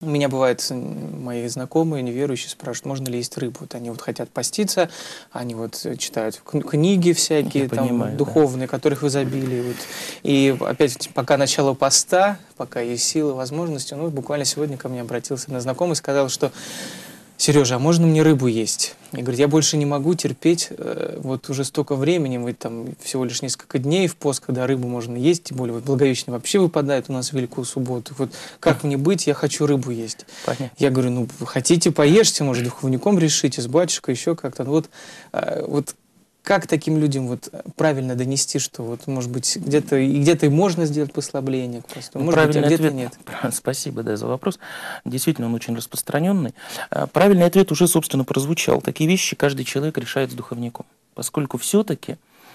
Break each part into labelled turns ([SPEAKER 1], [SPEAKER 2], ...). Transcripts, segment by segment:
[SPEAKER 1] У меня бывает, мои знакомые, неверующие, спрашивают, можно ли есть рыбу. Вот они вот хотят поститься, они вот читают книги всякие,
[SPEAKER 2] Я
[SPEAKER 1] там,
[SPEAKER 2] понимаю,
[SPEAKER 1] духовные, которых в изобилии. Вот. И опять, пока начало поста, пока есть силы, возможности, ну, буквально сегодня ко мне обратился один знакомый и сказал, что Сережа, а можно мне рыбу есть? И говорит, я больше не могу терпеть, вот уже столько времени, мы там всего лишь несколько дней в пост, когда рыбу можно есть, тем более вот Благовещение вообще выпадает у нас в Великую Субботу. Вот как мне быть, я хочу рыбу есть.
[SPEAKER 2] Понятно.
[SPEAKER 1] Я говорю, ну, хотите, поешьте, может, духовником решите, с батюшкой, еще как-то. Ну, вот как таким людям вот правильно донести, что вот, может быть, где-то и можно сделать послабление к посту, может быть, а где-то нет?
[SPEAKER 2] Спасибо, да, за вопрос. Действительно, он очень распространенный. Правильный ответ уже, собственно, прозвучал. Такие вещи каждый человек решает с духовником, поскольку все-таки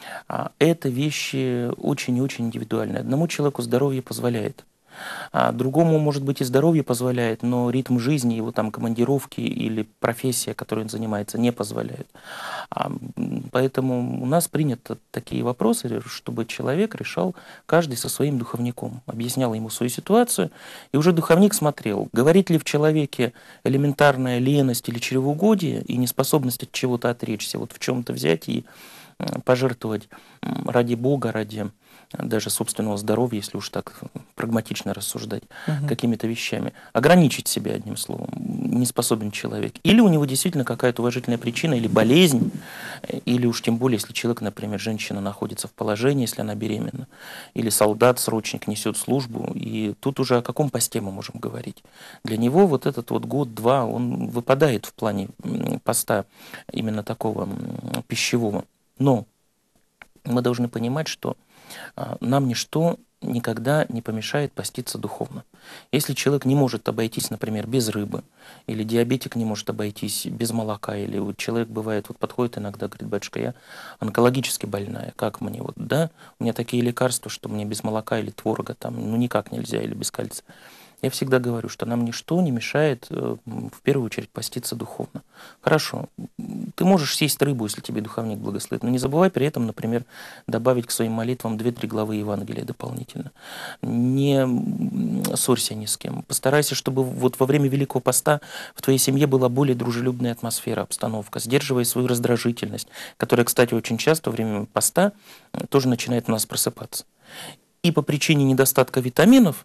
[SPEAKER 2] это вещи очень и очень индивидуальные. Одному человеку здоровье позволяет, а другому, может быть, и здоровье позволяет, но ритм жизни, его там командировки или профессия, которой он занимается, не позволяют. Поэтому у нас приняты такие вопросы, чтобы человек решал каждый со своим духовником, объяснял ему свою ситуацию, и уже духовник смотрел, говорит ли в человеке элементарная леность или чревоугодие и неспособность от чего-то отречься, вот в чем-то взять и пожертвовать ради Бога, ради даже собственного здоровья, если уж так прагматично рассуждать, какими-то вещами. Ограничить себя, одним словом, не способен человек. Или у него действительно какая-то уважительная причина, или болезнь, или уж тем более, если человек, например, женщина находится в положении, если она беременна, или солдат, срочник несет службу, и тут уже о каком посте мы можем говорить. Для него вот этот вот год-два, он выпадает в плане поста именно такого пищевого. Но мы должны понимать, что нам ничто никогда не помешает поститься духовно. Если человек не может обойтись, например, без рыбы, или диабетик не может обойтись без молока, или вот человек бывает, вот подходит иногда, говорит, батюшка, я онкологически больная, как мне вот, да, у меня такие лекарства, что мне без молока или творога там, ну никак нельзя, или без кальция. Я всегда говорю, что нам ничто не мешает в первую очередь поститься духовно. Хорошо, ты можешь съесть рыбу, если тебе духовник благословит, но не забывай при этом, например, добавить к своим молитвам 2-3 главы Евангелия дополнительно. Не ссорься ни с кем. Постарайся, чтобы вот во время Великого Поста в твоей семье была более дружелюбная атмосфера, обстановка. Сдерживай свою раздражительность, которая, кстати, очень часто во время поста тоже начинает у нас просыпаться. И по причине недостатка витаминов,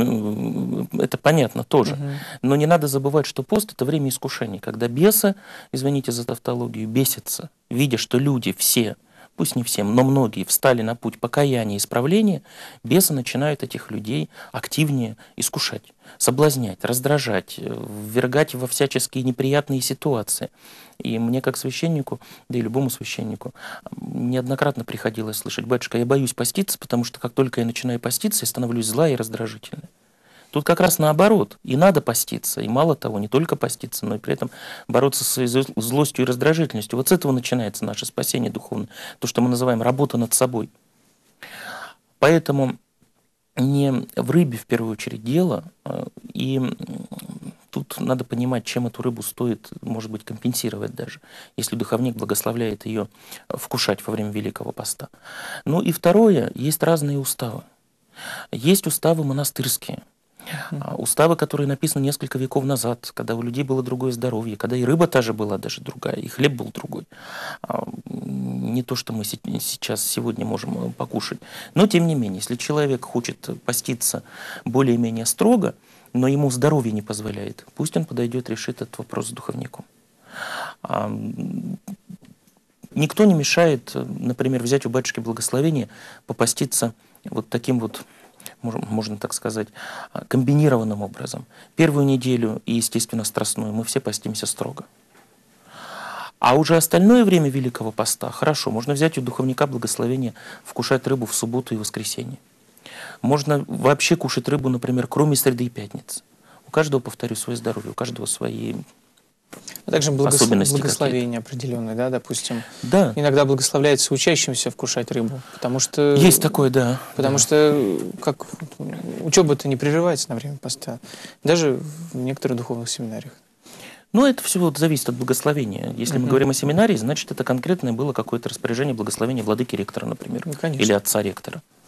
[SPEAKER 2] это понятно тоже, но не надо забывать, что пост – это время искушений, когда бесы, извините за тавтологию, бесятся, видя, что люди все, пусть не всем, но многие встали на путь покаяния и исправления, бесы начинают этих людей активнее искушать, соблазнять, раздражать, ввергать во всяческие неприятные ситуации. И мне, как священнику, да и любому священнику, неоднократно приходилось слышать: батюшка, я боюсь поститься, потому что как только я начинаю поститься, я становлюсь злая и раздражительной. Тут как раз наоборот. И надо поститься. И мало того, не только поститься, но и при этом бороться со своей злостью и раздражительностью. Вот с этого начинается наше спасение духовное. То, что мы называем работа над собой. Поэтому не в рыбе в первую очередь дело. И тут надо понимать, чем эту рыбу стоит, может быть, компенсировать даже, если духовник благословляет ее вкушать во время Великого Поста. Ну и второе, есть разные уставы. Есть уставы монастырские. Уставы, которые написаны несколько веков назад, когда у людей было другое здоровье, когда и рыба та же была даже другая, и хлеб был другой. Не то, что мы сейчас, сегодня можем покушать. Но, тем не менее, если человек хочет поститься более-менее строго, но ему здоровье не позволяет, пусть он подойдет, решит этот вопрос с духовником. Никто не мешает, например, взять у батюшки благословение, попаститься вот таким вот, можно так сказать, комбинированным образом. Первую неделю и, естественно, страстную мы все постимся строго. А уже остальное время Великого Поста, хорошо, можно взять у духовника благословение вкушать рыбу в субботу и воскресенье. Можно вообще кушать рыбу, например, кроме среды и пятницы. У каждого, повторю, свое здоровье, у каждого свои
[SPEAKER 1] а также
[SPEAKER 2] особенности
[SPEAKER 1] благословение определенное, да, допустим.
[SPEAKER 2] Да.
[SPEAKER 1] Иногда благословляется учащимся вкушать рыбу, потому что...
[SPEAKER 2] Есть такое, да.
[SPEAKER 1] Потому что как учеба-то не прерывается на время поста, даже в некоторых духовных семинариях.
[SPEAKER 2] Ну, это все вот зависит от благословения. Если мы говорим о семинарии, значит, это конкретное было какое-то распоряжение благословения владыки ректора, например, или отца ректора.